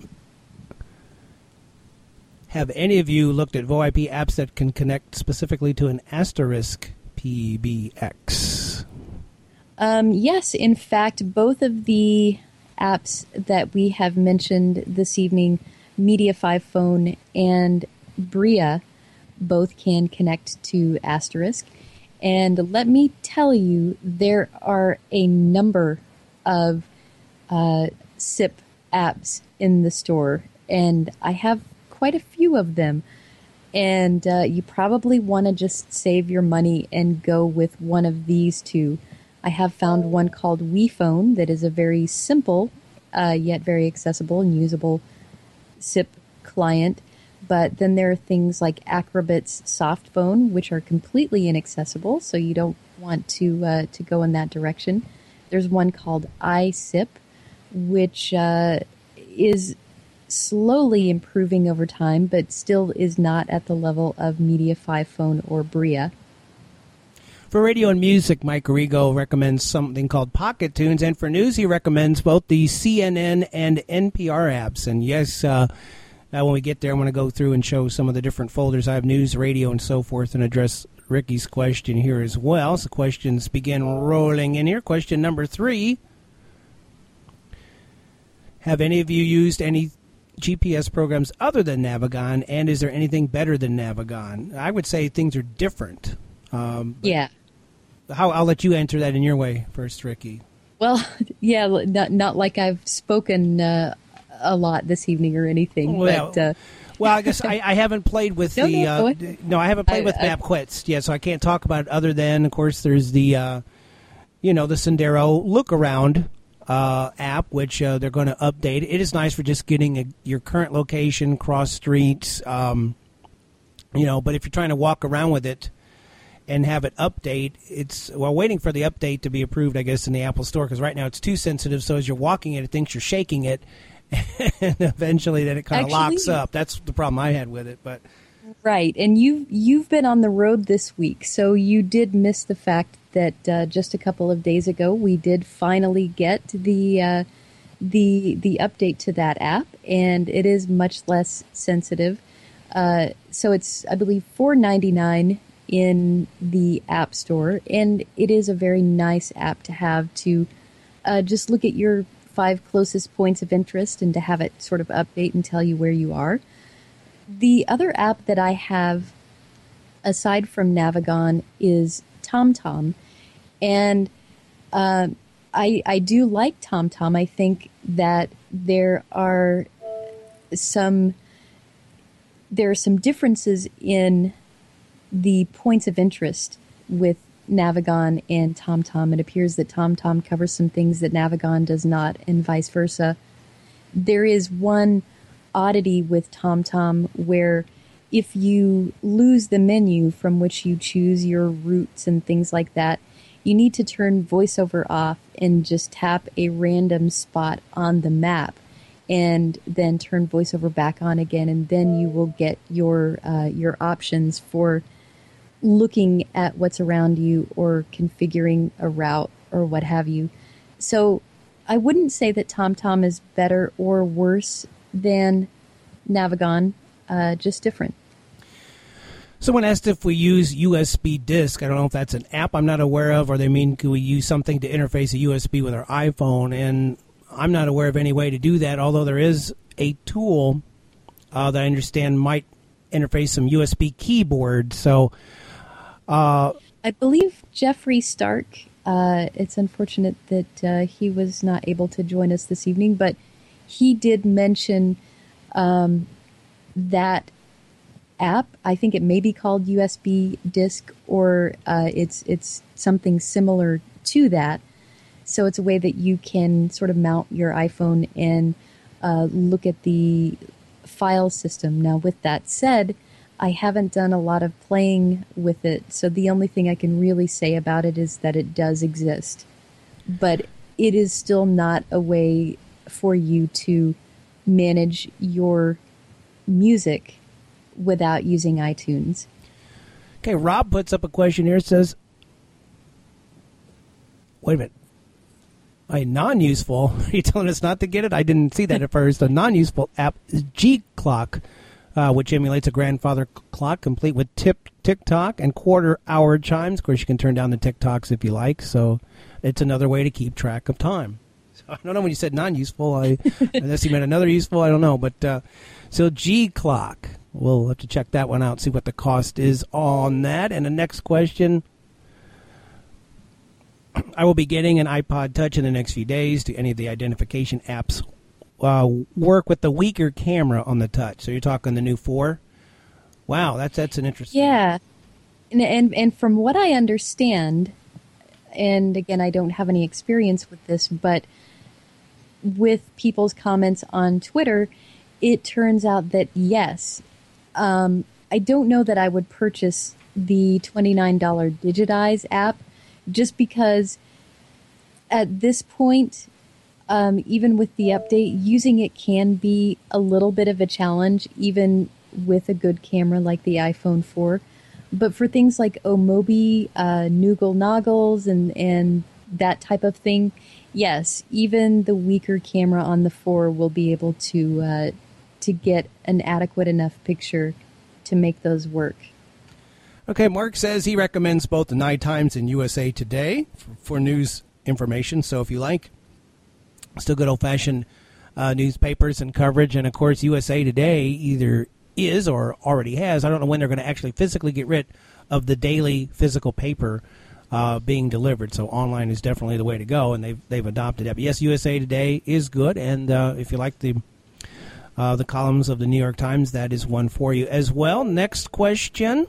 Have any of you looked at VoIP apps that can connect specifically to an asterisk P B X? Um, yes, in fact, both of the apps that we have mentioned this evening, Mediafy Phone and Bria, both can connect to Asterisk. And let me tell you, there are a number of uh, S I P apps in the store, and I have quite a few of them. And uh, you probably want to just save your money and go with one of these two. I have found one called WePhone that is a very simple, uh, yet very accessible and usable S I P client. But then there are things like Acrobat's Softphone, which are completely inaccessible, so you don't want to uh, to go in that direction. There's one called iSip, which uh, is slowly improving over time, but still is not at the level of Mediafy Phone or Bria. For radio and music, Mike Arrigo recommends something called Pocket Tunes, and for news, he recommends both the C N N and N P R apps. And yes, uh, uh, when we get there, I'm going to go through and show some of the different folders. I have news, radio, and so forth, and address Ricky's question here as well. So questions begin rolling in here. Question number three. Have any of you used any G P S programs other than Navigon, and is there anything better than Navigon? I would say things are different. Um, yeah. How, I'll let you answer that in your way first, Ricky. Well, yeah, not, not like I've spoken uh, a lot this evening or anything. Well, but, uh, well I guess I, I haven't played with no, the... no, uh, no, I haven't played I, with I, MapQuest yet, so I can't talk about it other than, of course, there's the, uh, you know, the Sendero look-around uh, app, which uh, they're going to update. It is nice for just getting a, your current location, cross streets, um, you know, but if you're trying to walk around with it and have it update, it's, well, waiting for the update to be approved, I guess, in the Apple Store, because right now it's too sensitive, so as you're walking it, it thinks you're shaking it, and eventually then it kind of Actually- locks up. That's the problem I had with it. But Right, and you've you've been on the road this week, so you did miss the fact that uh, just a couple of days ago we did finally get the uh, the the update to that app, and it is much less sensitive. Uh, so it's, I believe, four ninety-nine in the App Store, and it is a very nice app to have to uh, just look at your five closest points of interest and to have it sort of update and tell you where you are. The other app that I have, aside from Navigon, is TomTom. And uh, I, I do like TomTom. I think that there are some there are some differences in the points of interest with Navigon and TomTom. It appears that TomTom covers some things that Navigon does not, and vice versa. There is one oddity with TomTom where if you lose the menu from which you choose your routes and things like that, you need to turn VoiceOver off and just tap a random spot on the map and then turn VoiceOver back on again, and then you will get your uh, your options for looking at what's around you or configuring a route or what have you. So I wouldn't say that TomTom is better or worse than Navigon, uh, just different. someone asked if we use U S B disk. I don't know if that's an app I'm not aware of, or they mean could we use something to interface a U S B with our iPhone, and I'm not aware of any way to do that, although there is a tool uh, that I understand might interface some U S B keyboard. So uh, I believe Jeffrey Stark, uh, it's unfortunate that uh, he was not able to join us this evening, but he did mention um, that app. I think it may be called U S B disk, or uh, it's it's something similar to that. So it's a way that you can sort of mount your iPhone and uh, look at the file system. Now, with that said, I haven't done a lot of playing with it, so the only thing I can really say about it is that it does exist. But it is still not a way for you to manage your music without using iTunes. Okay, Rob puts up a question here. It says, wait a minute. A non-useful, are you telling us not to get it? I didn't see that at first. A non-useful app is G Clock, uh, which emulates a grandfather clock complete with tip, tick-tock and quarter-hour chimes. Of course, you can turn down the tick-tocks if you like, so it's another way to keep track of time. So I don't know when you said non-useful, I, unless you meant another useful, I don't know. But uh, so G Clock, we'll have to check that one out, see what the cost is on that. And the next question, I will be getting an iPod Touch in the next few days. Do any of the identification apps uh, work with the weaker camera on the Touch? So you're talking the new four? Wow, that's that's an interesting... Yeah, and, and and from what I understand, and again, I don't have any experience with this, but with people's comments on Twitter, it turns out that yes, um, I don't know that I would purchase the twenty-nine dollars Digitize app, just because at this point, um, even with the update, using it can be a little bit of a challenge, even with a good camera like the iPhone four. But for things like Omobi, uh, Noogle Noggles, and, and that type of thing, yes, even the weaker camera on the four will be able to uh, to get an adequate enough picture to make those work. Okay, Mark says he recommends both the Night Times and U S A Today for, for news information. So if you like, still good old-fashioned uh, newspapers and coverage. And, of course, U S A Today either is or already has. I don't know when they're going to actually physically get rid of the daily physical paper uh, being delivered. So online is definitely the way to go, and they've, they've adopted it. But, yes, U S A Today is good. And uh, if you like the uh, the columns of the New York Times, that is one for you as well. Next question.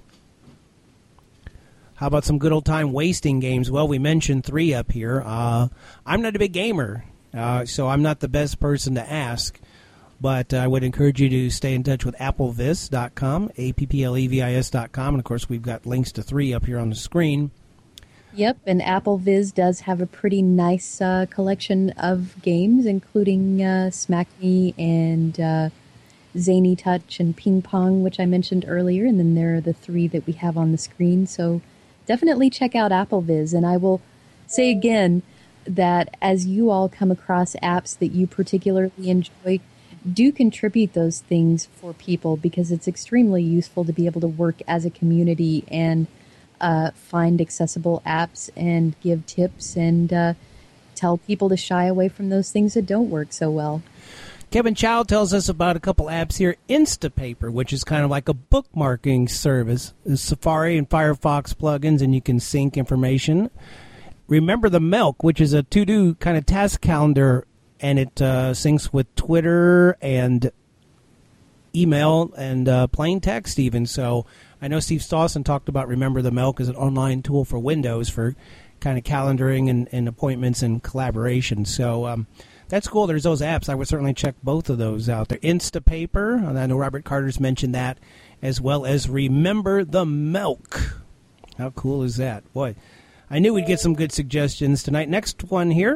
How about some good old-time wasting games? Well, we mentioned three up here. Uh, I'm not a big gamer, uh, so I'm not the best person to ask. But I would encourage you to stay in touch with applevis dot com, A P P L E V I S dot com. And, of course, we've got links to three up here on the screen. Yep, and AppleVis does have a pretty nice uh, collection of games, including uh, Smack Me and uh, Zany Touch and Ping Pong, which I mentioned earlier, and then there are the three that we have on the screen. So definitely check out AppleVis, and I will say again that as you all come across apps that you particularly enjoy, do contribute those things for people, because it's extremely useful to be able to work as a community and uh, find accessible apps and give tips and uh, tell people to shy away from those things that don't work so well. Kevin Chow tells us about a couple apps here. Instapaper, which is kind of like a bookmarking service. There's Safari and Firefox plugins, and you can sync information. Remember the Milk, which is a to-do kind of task calendar, and it uh, syncs with Twitter and email and uh, plain text even. So I know Steve Stawson talked about Remember the Milk as an online tool for Windows for kind of calendaring and, and appointments and collaboration. So um, that's cool. There's those apps. I would certainly check both of those out there. Instapaper, and I know Robert Carter's mentioned that, as well as Remember the Milk. How cool is that? Boy, I knew we'd get some good suggestions tonight. Next one here.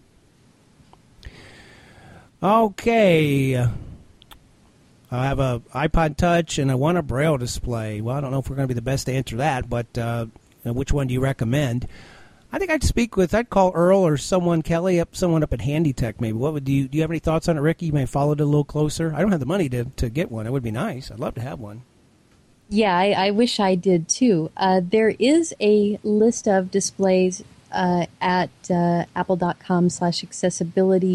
Okay. I have a iPod Touch, and I want a Braille display. Well, I don't know if we're going to be the best to answer that, but uh, which one do you recommend? I think I'd speak with, I'd call Earl or someone, Kelly, up someone up at HandyTech maybe. What would do you, do you have any thoughts on it, Ricky? You may follow it a little closer. I don't have the money to, to get one. It would be nice. I'd love to have one. Yeah, I, I wish I did too. Uh, there is a list of displays uh, at uh, apple.com slash accessibility,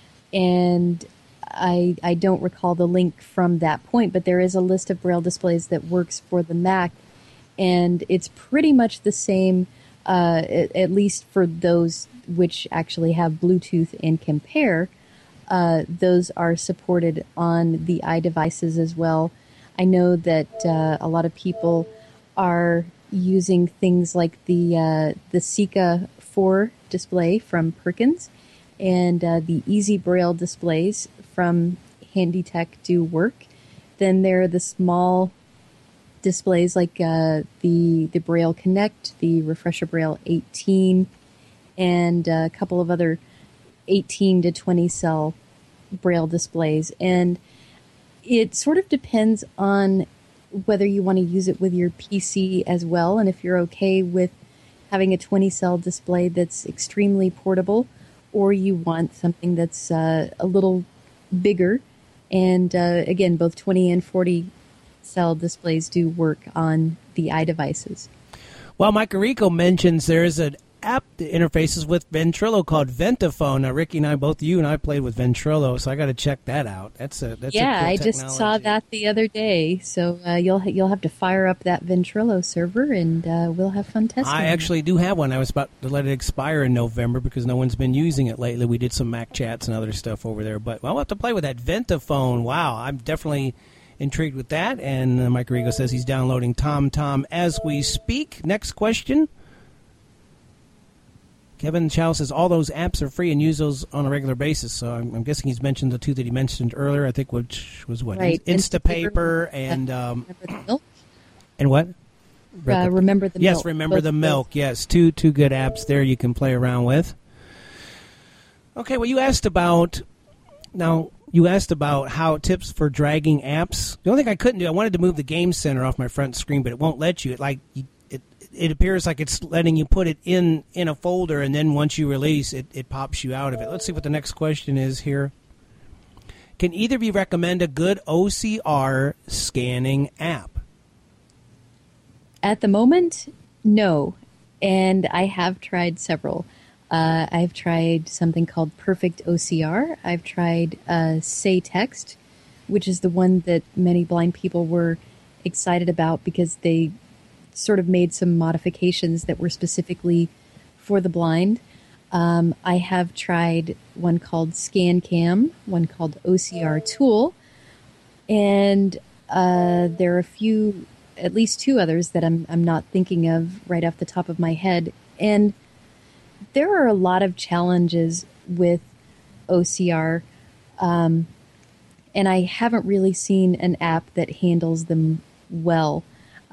and I, I don't recall the link from that point, but there is a list of Braille displays that works for the Mac, and it's pretty much the same, uh, at, at least for those which actually have Bluetooth and Compare. Uh, those are supported on the iDevices as well. I know that uh, a lot of people are using things like the uh, the Sika four display from Perkins, and uh, the Easy Braille displays from HandyTech do work. Then there are the small displays like uh, the the Braille Connect, the Refresher Braille eighteen, and a couple of other eighteen to twenty cell Braille displays. And it sort of depends on whether you want to use it with your P C as well, and if you're okay with having a twenty cell display that's extremely portable, or you want something that's uh, a little bigger. And uh, again, both twenty and forty cell displays do work on the iDevices. Well, Mike Rico mentions there is an app that interfaces with Ventrilo called Ventaphone. Now, Ricky and I, both you and I played with Ventrilo, so I got to check that out. That's a that's yeah, a cool I technology. just saw that the other day. So uh, you'll you'll have to fire up that Ventrilo server, and uh, we'll have fun testing. I actually do have one. I was about to let it expire in November because no one's been using it lately. We did some Mac chats and other stuff over there, but well, we'll have to play with that Ventaphone. Wow, I'm definitely intrigued with that. And uh, Mike Rigo says he's downloading TomTom as we speak. Next question. Kevin Chow says all those apps are free and use those on a regular basis. So I'm, I'm guessing he's mentioned the two that he mentioned earlier, I think, which was what? Right. Instapaper and... Um, Remember the Milk? And what? Uh, remember the yes, Milk. Remember Both the Milk. Those. Yes, two two good apps there you can play around with. Okay, well, you asked about... Now, you asked about how tips for dragging apps. The only thing I couldn't do, I wanted to move the Game Center off my front screen, but it won't let you. It, like... You, It appears like it's letting you put it in, in a folder, and then once you release it, it pops you out of it. Let's see what the next question is here. Can either of you recommend a good O C R scanning app? At the moment, no. And I have tried several. Uh, I've tried something called Perfect O C R. I've tried uh, Say Text, which is the one that many blind people were excited about because they sort of made some modifications that were specifically for the blind. Um, I have tried one called ScanCam, one called O C R Tool, and uh, there are a few, at least two others that I'm I'm not thinking of right off the top of my head. And there are a lot of challenges with O C R, um, and I haven't really seen an app that handles them well.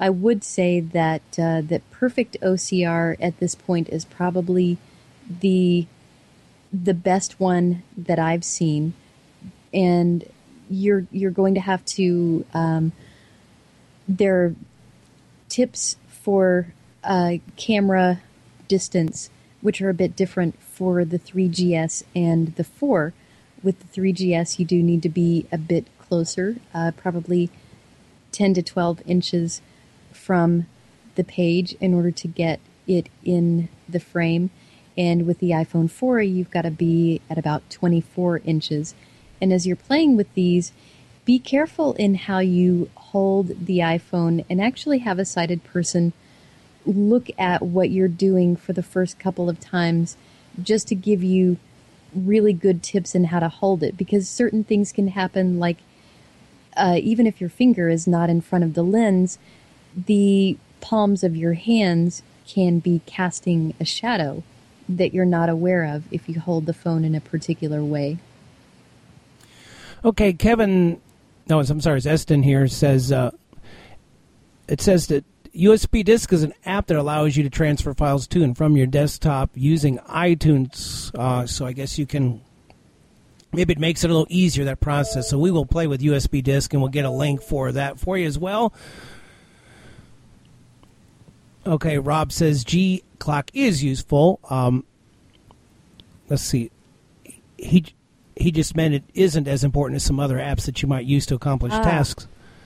I would say that uh, that Perfect O C R at this point is probably the the best one that I've seen, and you're you're going to have to. Um, there are tips for uh, camera distance, which are a bit different for the three G S and the four. With the three G S, you do need to be a bit closer, uh, probably ten to twelve inches from the page in order to get it in the frame. And with the iPhone four, you've got to be at about twenty-four inches. And as you're playing with these, be careful in how you hold the iPhone and actually have a sighted person look at what you're doing for the first couple of times just to give you really good tips in how to hold it, because certain things can happen, like uh, even if your finger is not in front of the lens, the palms of your hands can be casting a shadow that you're not aware of if you hold the phone in a particular way. Okay, Kevin, no, I'm sorry, it's Eston here, says, uh, it says that U S B Disk is an app that allows you to transfer files to and from your desktop using iTunes. Uh, so I guess you can, maybe it makes it a little easier, that process. So we will play with U S B Disk, and we'll get a link for that for you as well. Okay, Rob says G Clock is useful. Um, let's see. He he just meant it isn't as important as some other apps that you might use to accomplish ah. tasks.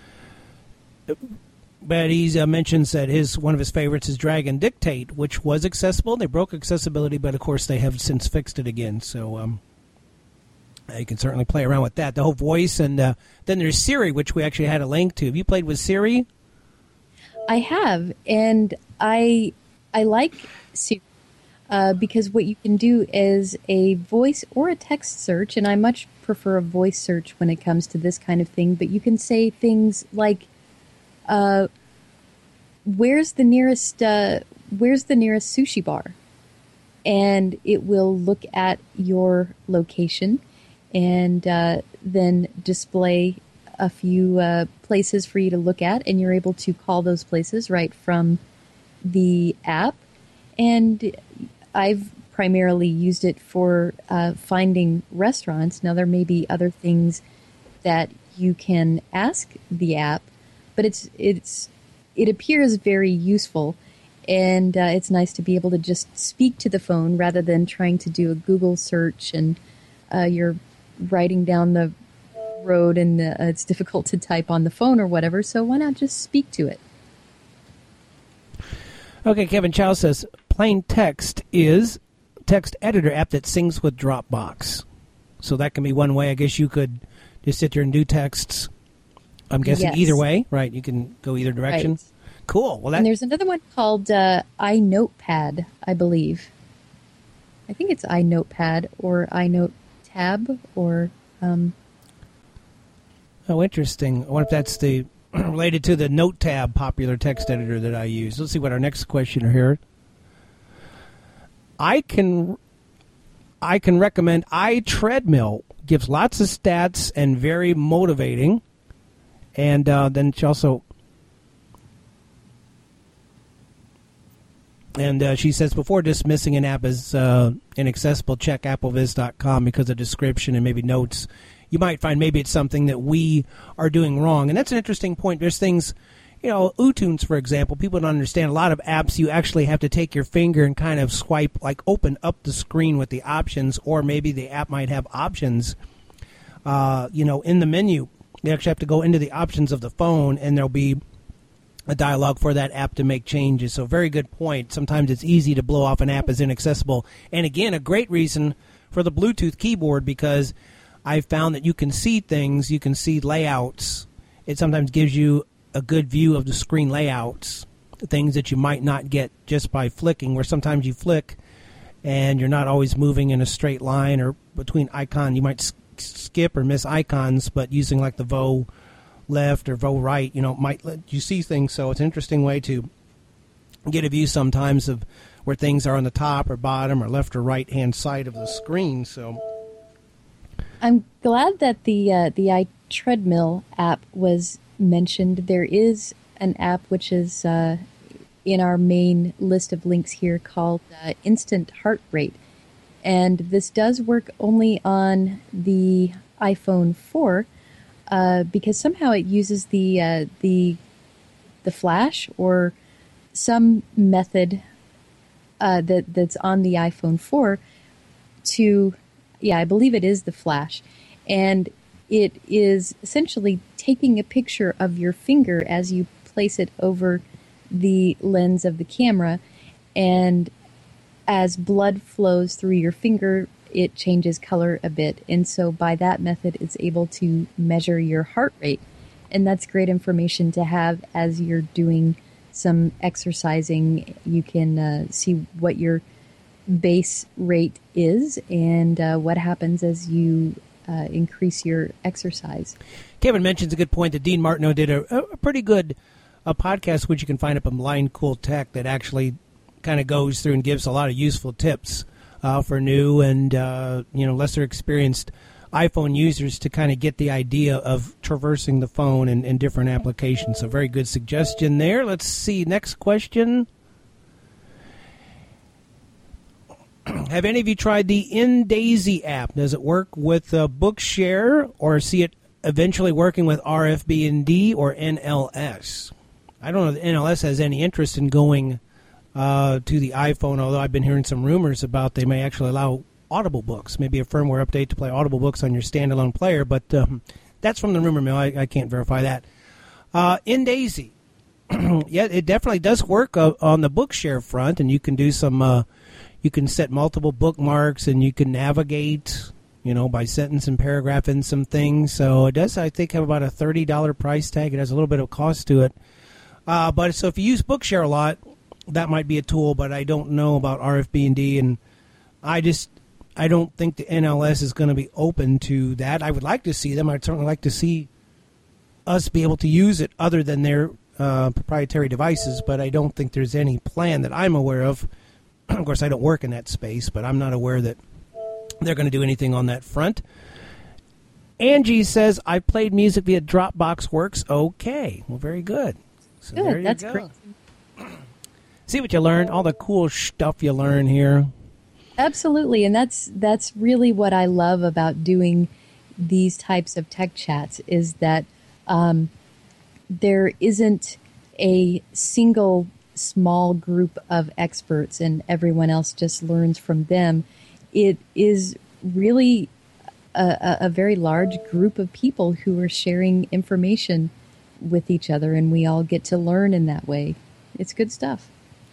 But he uh, mentions that his one of his favorites is Drag and Dictate, which was accessible. They broke accessibility, but of course they have since fixed it again. So um, you can certainly play around with that. The whole voice, and uh, then there's Siri, which we actually had a link to. Have you played with Siri? I have, and I I like Siri uh, because what you can do is a voice or a text search, and I much prefer a voice search when it comes to this kind of thing. But you can say things like, Uh, where's the nearest uh, where's the nearest sushi bar? And it will look at your location and uh, then display a few uh, places for you to look at, and you're able to call those places right from the app. And I've primarily used it for uh, finding restaurants. Now, there may be other things that you can ask the app, but it's it's it appears very useful, and uh, it's nice to be able to just speak to the phone rather than trying to do a Google search and uh, you're writing down the road and uh, it's difficult to type on the phone or whatever. So why not just speak to it? Okay, Kevin Chow says Plain Text is a text editor app that syncs with Dropbox. So that can be one way. I guess you could just sit there and do texts. I'm guessing yes. Either way, right? You can go either direction. Right. Cool. Well, that... And there's another one called uh, iNotepad, I believe. I think it's iNotepad or iNoteTab or... Um... Oh, interesting. I wonder if that's the related to the Note Tab popular text editor that I use. Let's see what our next questioner here. I can I can recommend iTreadmill. Gives lots of stats and very motivating. And uh, then she also, and uh, she says, before dismissing an app as uh, inaccessible, check applevis dot com because of description and maybe notes. You might find maybe it's something that we are doing wrong. And that's an interesting point. There's things, you know, uTunes, for example, people don't understand. A lot of apps, you actually have to take your finger and kind of swipe, like open up the screen with the options, or maybe the app might have options, uh, you know, in the menu. You actually have to go into the options of the phone, and there'll be a dialog for that app to make changes. So very good point. Sometimes it's easy to blow off an app as inaccessible. And again, a great reason for the Bluetooth keyboard, because I've found that you can see things, you can see layouts. It sometimes gives you a good view of the screen layouts, things that you might not get just by flicking, where sometimes you flick and you're not always moving in a straight line, or between icon, you might sk- skip or miss icons, but using like the V O left or V O right, you know, might let you see things. So it's an interesting way to get a view sometimes of where things are on the top or bottom or left or right hand side of the screen. So I'm glad that the uh, the iTreadmill app was mentioned. There is an app which is uh, in our main list of links here called uh, Instant Heart Rate. And this does work only on the iPhone four uh, because somehow it uses the uh, the the flash or some method uh, that that's on the iPhone four to, yeah, I believe it is the flash, and it is essentially taking a picture of your finger as you place it over the lens of the camera, and as blood flows through your finger, it changes color a bit. And so by that method, it's able to measure your heart rate. And that's great information to have as you're doing some exercising. You can uh, see what your base rate is and uh, what happens as you uh, increase your exercise. Kevin mentions a good point that Dean Martineau did a, a pretty good a podcast, which you can find up on Blind Cool Tech, that actually kind of goes through and gives a lot of useful tips uh, for new and uh, you know lesser experienced iPhone users to kind of get the idea of traversing the phone in, in different applications. So very good suggestion there. Let's see. Next question. Have any of you tried the InDaisy app? Does it work with uh, Bookshare, or see it eventually working with R F B N D or N L S? I don't know if N L S has any interest in going uh, to the iPhone, although I've been hearing some rumors about they may actually allow Audible books, maybe a firmware update to play Audible books on your standalone player, but um, that's from the rumor mill. I, I can't verify that. Uh, InDaisy, yeah, it definitely does work uh, on the Bookshare front, and you can do some, uh, you can set multiple bookmarks, and you can navigate, you know, by sentence and paragraph in some things. So it does, I think, have about a thirty dollars price tag. It has a little bit of cost to it. Uh, but so if you use Bookshare a lot, that might be a tool, but I don't know about R F B N D, and I just, I don't think the N L S is going to be open to that. I would like to see them. I'd certainly like to see us be able to use it other than their uh, proprietary devices, but I don't think there's any plan that I'm aware of. Of course, I don't work in that space, but I'm not aware that they're going to do anything on that front. Angie says, I played music via Dropbox. Works okay. Well, very good. So good. There you That's go. great. See what you learned, all the cool stuff you learn here. Absolutely, and that's that's really what I love about doing these types of tech chats, is that um, there isn't a single small group of experts and everyone else just learns from them. It is really a, a very large group of people who are sharing information with each other, and we all get to learn in that way. It's good stuff.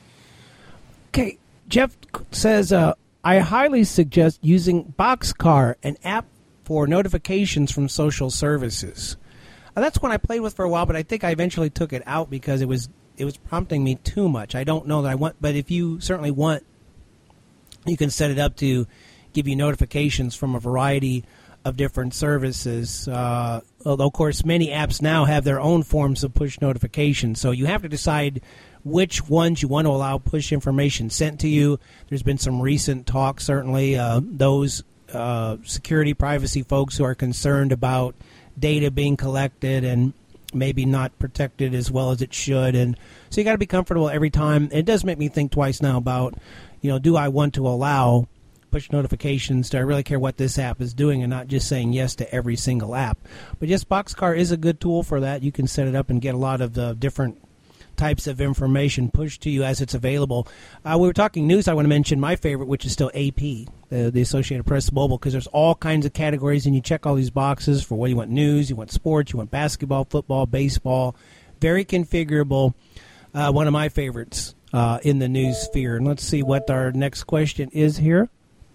Okay, Jeff says, uh, I highly suggest using Boxcar, an app for notifications from social services. Uh, that's one I played with for a while, but I think I eventually took it out because it was it was prompting me too much. I don't know that I want, but if you certainly want, you can set it up to give you notifications from a variety of different services. Uh, although, of course, many apps now have their own forms of push notifications, so you have to decide which ones you want to allow push information sent to you. There's been some recent talk, certainly, uh, those uh, security privacy folks who are concerned about data being collected and maybe not protected as well as it should. And so you got to be comfortable every time. It does make me think twice now about, you know, do I want to allow push notifications? Do I really care what this app is doing, and not just saying yes to every single app? But yes, Boxcar is a good tool for that. You can set it up and get a lot of the different types of information pushed to you as it's available. Uh, we were talking news. I want to mention my favorite, which is still A P, the, the Associated Press Mobile, because there's all kinds of categories, and you check all these boxes for what you want: news, you want sports, you want basketball, football, baseball. Very configurable. Uh, one of my favorites uh, in the news sphere. And let's see what our next question is here.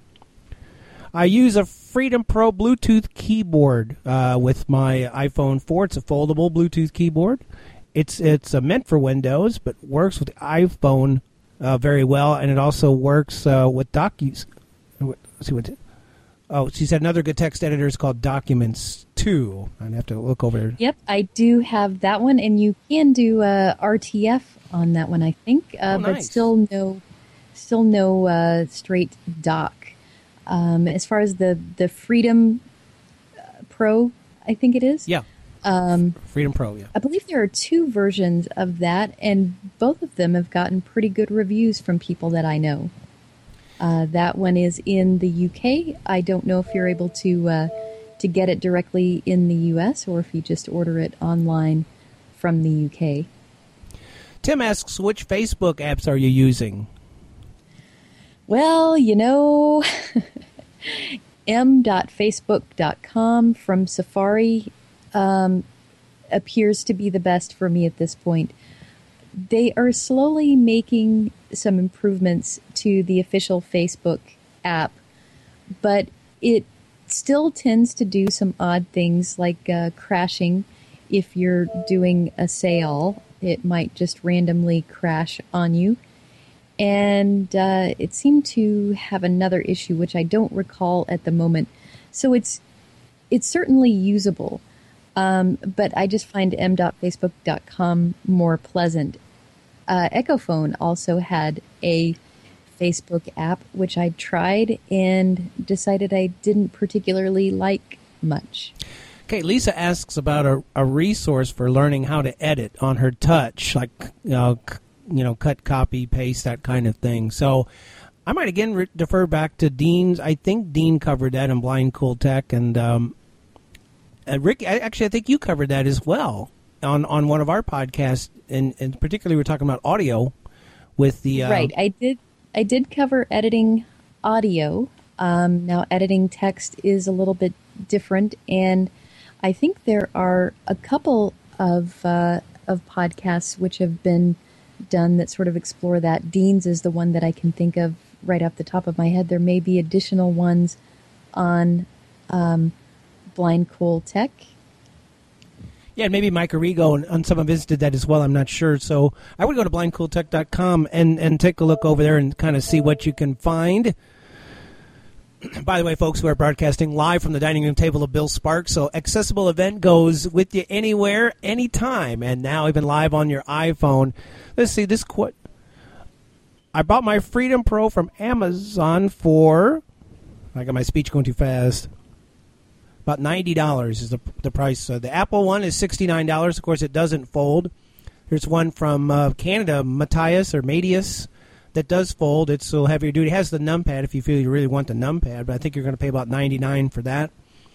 I use a Freedom Pro Bluetooth keyboard uh, with my iPhone four. It's a foldable Bluetooth keyboard. It's it's uh, meant for Windows, but works with the iPhone uh, very well, and it also works uh, with Docu. Let's see what. Oh, she said another good text editor is called Documents two. I'd have to look over. Yep, I do have that one, and you can do uh, R T F on that one, I think, uh, oh, nice. but still no, still no uh, straight dock. Um, as far as the the Freedom Pro, I think it is. Yeah. Um, Freedom Pro, yeah. I believe there are two versions of that, and both of them have gotten pretty good reviews from people that I know. Uh, that one is in the U K. I don't know if you're able to uh, to get it directly in the U S or if you just order it online from the U K. Tim asks, which Facebook apps are you using? Well, you know, m dot facebook dot com from Safari um, appears to be the best for me at this point. They are slowly making some improvements to the official Facebook app, but it still tends to do some odd things like uh, crashing. If you're doing a sale, it might just randomly crash on you. And uh, it seemed to have another issue, which I don't recall at the moment. So it's it's certainly usable, um, but I just find m dot facebook dot com more pleasant. Uh, Echophone also had a Facebook app, which I tried and decided I didn't particularly like much. Okay, Lisa asks about a, a resource for learning how to edit on her touch, like you know, c- you know, cut, copy, paste, that kind of thing. So I might again re- defer back to Dean's. I think Dean covered that in Blind Cool Tech, and um, uh, Rick, I, actually, I think you covered that as well on, on one of our podcasts, and, and particularly we're talking about audio with the uh, right. I did. I did cover editing audio. Um, now, editing text is a little bit different, and I think there are a couple of uh, of podcasts which have been done that sort of explore that. Dean's is the one that I can think of right off the top of my head. There may be additional ones on um, Blind Cool Tech. Yeah, maybe Mike Arrigo and, and some of his did that as well. I'm not sure. So I would go to blind cool tech dot com and, and take a look over there and kind of see what you can find. By the way, folks, we're broadcasting live from the dining room table of Bill Sparks. So Accessible Event goes with you anywhere, anytime. And now even live on your iPhone. Let's see, this quote. I bought my Freedom Pro from Amazon for, I got my speech going too fast, about ninety dollars is the, the price. Uh, the Apple one is sixty-nine dollars. Of course, it doesn't fold. There's one from uh, Canada, Matthias or Matius, that does fold. It's a little heavier duty. It has the numpad if you feel you really want the numpad, but I think you're going to pay about ninety-nine dollars for that.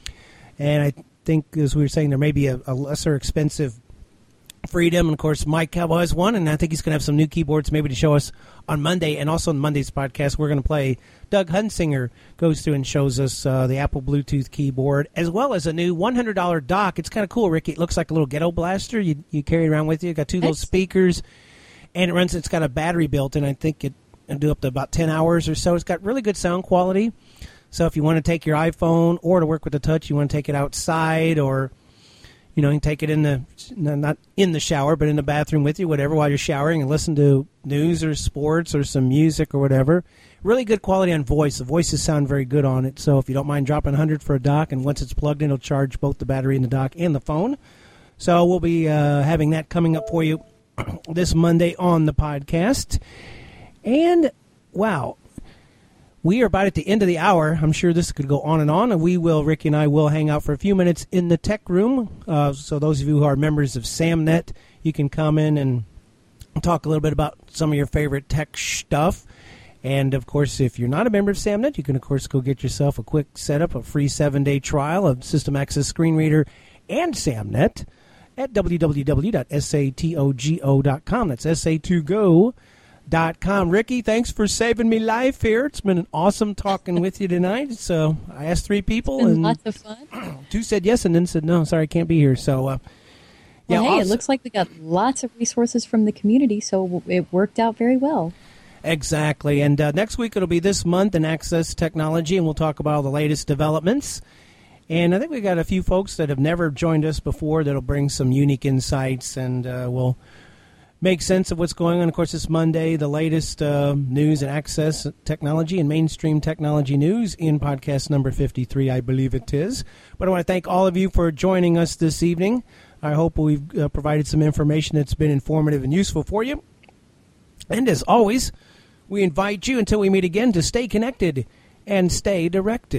And I think, as we were saying, there may be a, a lesser expensive Freedom. And, of course, Mike Cowboy has one, and I think he's going to have some new keyboards maybe to show us on Monday. And also on Monday's podcast, we're going to play Doug Hunsinger goes through and shows us uh, the Apple Bluetooth keyboard, as well as a new one hundred dollars dock. It's kind of cool, Ricky. It looks like a little ghetto blaster you you carry around with you. It's got two little speakers, and it runs. It's got a battery built in. I think it can do up to about ten hours or so. It's got really good sound quality. So if you want to take your iPhone or to work with the touch, you want to take it outside, or you know, you can take it in the, not in the shower, but in the bathroom with you, whatever, while you're showering, and listen to news or sports or some music or whatever. Really good quality on voice. The voices sound very good on it. So if you don't mind dropping one hundred dollars for a dock, and once it's plugged in, it'll charge both the battery and the dock and the phone. So we'll be uh, having that coming up for you this Monday on the podcast. And, wow, we are about at the end of the hour. I'm sure this could go on and on, and we will, Ricky and I will hang out for a few minutes in the tech room. Uh, so those of you who are members of SamNet, you can come in and talk a little bit about some of your favorite tech stuff. And, of course, if you're not a member of SamNet, you can, of course, go get yourself a quick setup, a free seven-day trial of System Access Screen Reader and SamNet at w w w dot satogo dot com. That's S A two go dot com. Ricky, thanks for saving me life here. It's been an awesome talking with you tonight. So I asked three people, it's been and lots of fun. Two said yes, and then said no. Sorry, I can't be here. So, uh, yeah, well, hey, awesome. It looks like we got lots of resources from the community, so it worked out very well. Exactly. And uh, next week it'll be This Month in Access Technology, and we'll talk about all the latest developments. And I think we got a few folks that have never joined us before that'll bring some unique insights, and uh, we'll make sense of what's going on. Of course, this Monday, the latest uh, news and access technology and mainstream technology news in podcast number fifty-three, I believe it is. But I want to thank all of you for joining us this evening. I hope we've uh, provided some information that's been informative and useful for you. And as always, we invite you, until we meet again, to stay connected and stay directed.